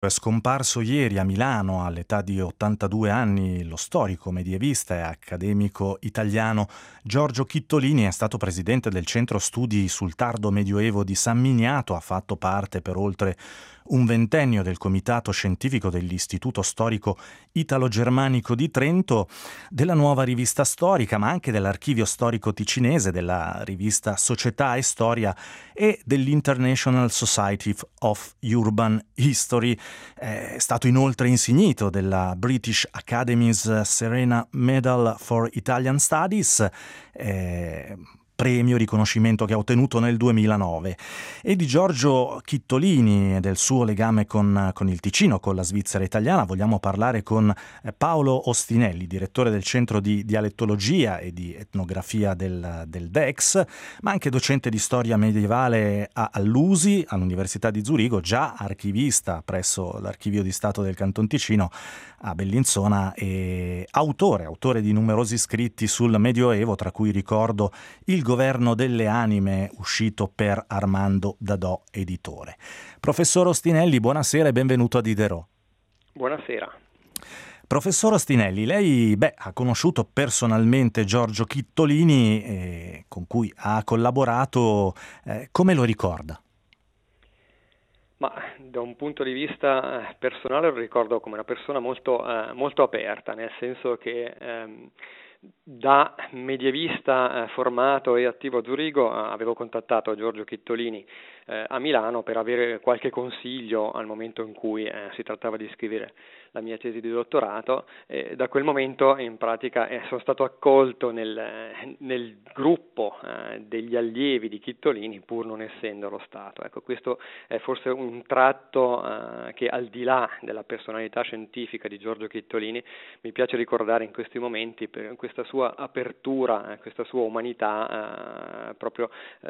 È scomparso ieri a Milano all'età di 82 anni lo storico medievista e accademico italiano Giorgio Chittolini. È stato presidente del Centro Studi sul Tardo Medioevo di San Miniato, ha fatto parte per oltre un ventennio del comitato scientifico dell'Istituto Storico Italo-Germanico di Trento, della Nuova Rivista Storica, ma anche dell'Archivio Storico Ticinese, della rivista Società e Storia e dell'International Society of Urban History. È stato inoltre insignito della British Academy's Serena Medal for Italian Studies, premio riconoscimento che ha ottenuto nel 2009. E di Giorgio Chittolini e del suo legame con il Ticino, con la Svizzera italiana, vogliamo parlare con Paolo Ostinelli, direttore del Centro di Dialettologia e di Etnografia del DEX, ma anche docente di storia medievale all'USI, all'Università di Zurigo, già archivista presso l'Archivio di Stato del Canton Ticino a Bellinzona e autore di numerosi scritti sul Medioevo, tra cui ricordo Il governo delle anime, uscito per Armando Dadò editore. Professor Ostinelli, buonasera e benvenuto a Diderot. Buonasera. Professor Ostinelli, lei ha conosciuto personalmente Giorgio Chittolini, con cui ha collaborato, come lo ricorda? Ma da un punto di vista personale lo ricordo come una persona molto aperta, nel senso che da medievista formato e attivo a Zurigo avevo contattato Giorgio Chittolini a Milano per avere qualche consiglio al momento in cui si trattava di scrivere la mia tesi di dottorato. Da quel momento in pratica sono stato accolto nel gruppo degli allievi di Chittolini, pur non essendo lo Stato. Ecco, questo è forse un tratto che, al di là della personalità scientifica di Giorgio Chittolini, mi piace ricordare in questi momenti, per questa sua apertura, questa sua umanità proprio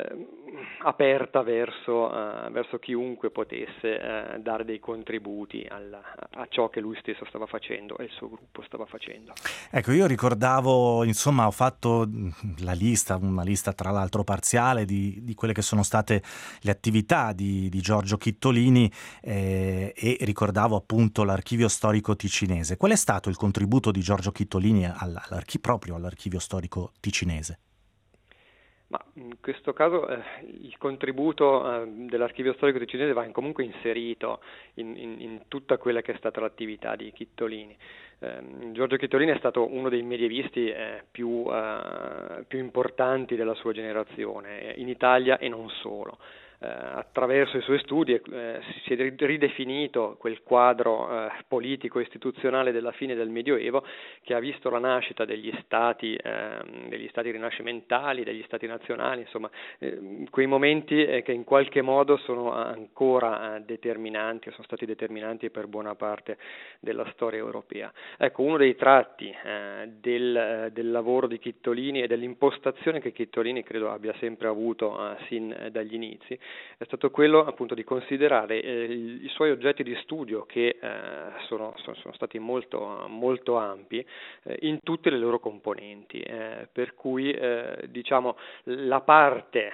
aperta verso chiunque potesse dare dei contributi a ciò che lui stesso stava facendo e il suo gruppo stava facendo. Ecco, io ricordavo, insomma, ho fatto una lista tra l'altro parziale di quelle che sono state le attività di Giorgio Chittolini, e ricordavo appunto l'Archivio Storico Ticinese. Qual è stato il contributo di Giorgio Chittolini proprio all'Archivio Storico Ticinese? Ma in questo caso il contributo dell'Archivio Storico Ticinese va comunque inserito in tutta quella che è stata l'attività di Chittolini. Giorgio Chittolini è stato uno dei medievisti più importanti della sua generazione, in Italia e non solo. Attraverso i suoi studi si è ridefinito quel quadro politico e istituzionale della fine del Medioevo, che ha visto la nascita degli stati rinascimentali, degli stati nazionali, insomma quei momenti che in qualche modo sono ancora determinanti, sono stati determinanti per buona parte della storia europea. Ecco, uno dei tratti del lavoro di Chittolini e dell'impostazione che Chittolini credo abbia sempre avuto sin dagli inizi è stato quello appunto di considerare i suoi oggetti di studio, che sono stati molto ampi in tutte le loro componenti, per cui diciamo la parte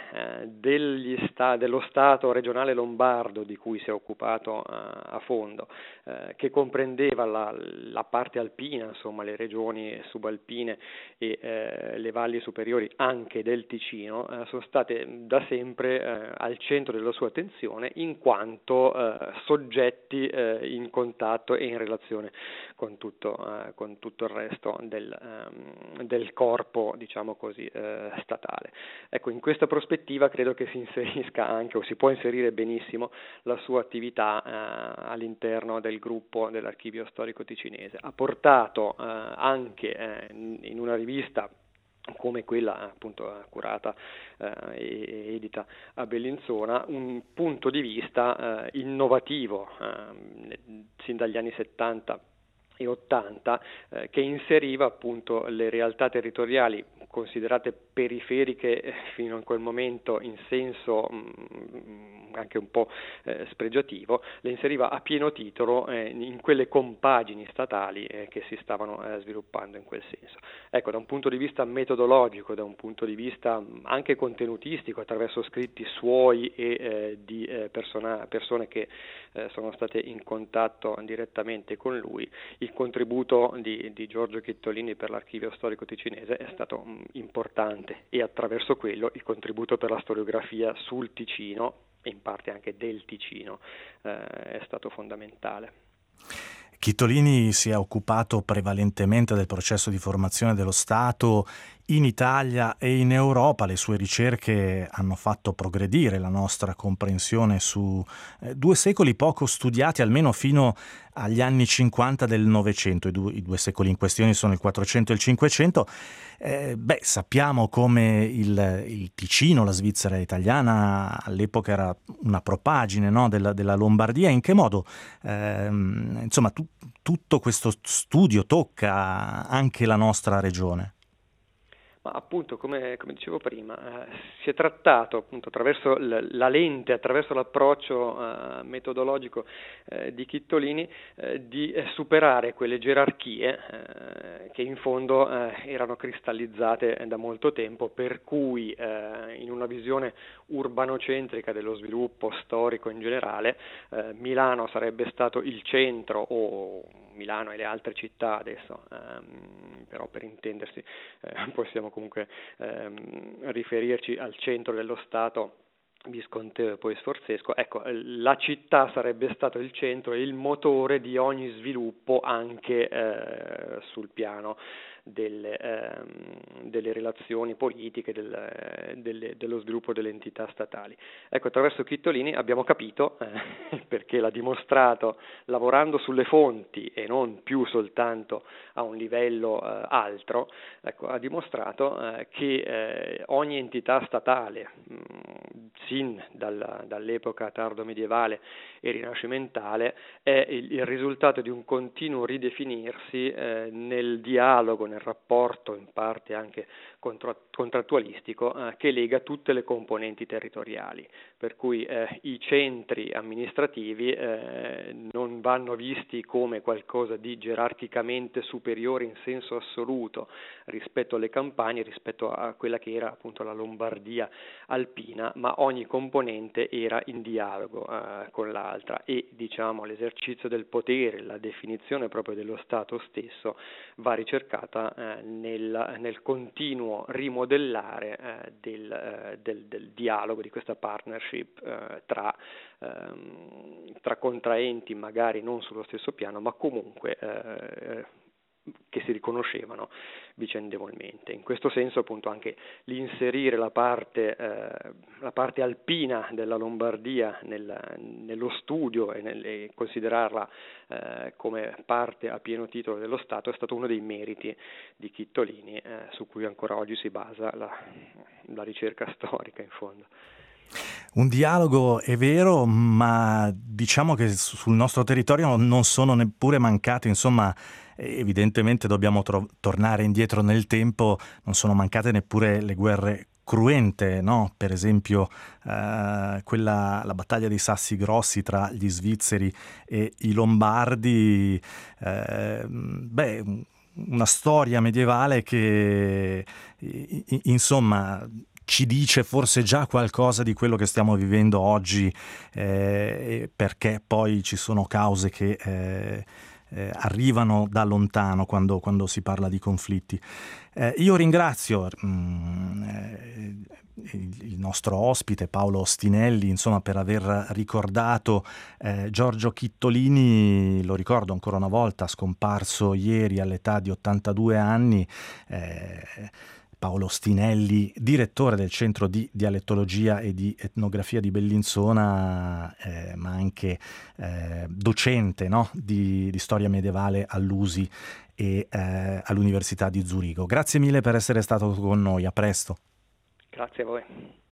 dello Stato regionale lombardo di cui si è occupato a fondo, che comprendeva la parte alpina, insomma le regioni subalpine e le valli superiori anche del Ticino, sono state da sempre al centro della sua attenzione, in quanto soggetti in contatto e in relazione con tutto il resto del corpo, diciamo così, statale. Ecco, in questa prospettiva credo che si inserisca anche, o si può inserire benissimo, la sua attività all'interno del gruppo dell'Archivio Storico Ticinese. Ha portato anche in una rivista come quella appunto curata e edita a Bellinzona, un punto di vista innovativo sin dagli anni 70 e 80, che inseriva appunto le realtà territoriali considerate periferiche fino a quel momento in senso anche un po' spregiativo, le inseriva a pieno titolo in quelle compagini statali che si stavano sviluppando in quel senso. Ecco, da un punto di vista metodologico, da un punto di vista anche contenutistico, attraverso scritti suoi e di persone che sono state in contatto direttamente con lui, il contributo di Giorgio Chittolini per l'Archivio Storico Ticinese è stato importante, e attraverso quello il contributo per la storiografia sul Ticino e in parte anche del Ticino è stato fondamentale. Chittolini si è occupato prevalentemente del processo di formazione dello Stato in Italia e in Europa. Le sue ricerche hanno fatto progredire la nostra comprensione su 2 secoli poco studiati, almeno fino agli anni 50 del Novecento. I due secoli in questione sono il 400 e il 500. Sappiamo come il Ticino, la Svizzera italiana, all'epoca era una propaggine, no, della Lombardia. In che modo tutto questo studio tocca anche la nostra regione? Ma appunto, come dicevo prima, si è trattato appunto attraverso la lente, attraverso l'approccio metodologico di Chittolini di superare quelle gerarchie che in fondo erano cristallizzate da molto tempo, per cui in una visione urbanocentrica dello sviluppo storico in generale, Milano sarebbe stato il centro, o Milano e le altre città adesso, però per intendersi possiamo comunque riferirci al centro dello Stato visconteo e poi sforzesco. Ecco, la città sarebbe stato il centro e il motore di ogni sviluppo anche sul piano delle relazioni politiche, dello sviluppo delle entità statali. Ecco, attraverso Chittolini abbiamo capito, perché l'ha dimostrato lavorando sulle fonti e non più soltanto a un livello altro, ecco, ha dimostrato che ogni entità statale, sin dall'epoca tardo medievale e rinascimentale, è il risultato di un continuo ridefinirsi nel dialogo, nel rapporto in parte anche contrattualistico che lega tutte le componenti territoriali, per cui i centri amministrativi non vanno visti come qualcosa di gerarchicamente superiore in senso assoluto rispetto alle campagne, rispetto a quella che era appunto la Lombardia alpina, ma ogni componente era in dialogo con l'altra, e diciamo l'esercizio del potere, la definizione proprio dello Stato stesso va ricercata nel continuo rimodellare del dialogo, di questa partnership tra contraenti magari non sullo stesso piano, ma comunque che si riconoscevano vicendevolmente. In questo senso appunto anche l'inserire la parte alpina della Lombardia nello studio e considerarla come parte a pieno titolo dello Stato è stato uno dei meriti di Chittolini, su cui ancora oggi si basa la ricerca storica in fondo. Un dialogo è vero, ma diciamo che sul nostro territorio non sono neppure mancate, insomma, evidentemente dobbiamo tornare indietro nel tempo, non sono mancate neppure le guerre cruente, no? Per esempio la battaglia dei Sassi Grossi tra gli svizzeri e i lombardi, una storia medievale che insomma ci dice forse già qualcosa di quello che stiamo vivendo oggi, perché poi ci sono cause che arrivano da lontano quando si parla di conflitti. Io ringrazio il nostro ospite Paolo Ostinelli, insomma, per aver ricordato Giorgio Chittolini. Lo ricordo ancora una volta, scomparso ieri all'età di 82 anni. Paolo Ostinelli, direttore del Centro di Dialettologia e di Etnografia di Bellinzona, ma anche docente, no? di storia medievale all'USI e all'Università di Zurigo. Grazie mille per essere stato con noi, a presto. Grazie a voi.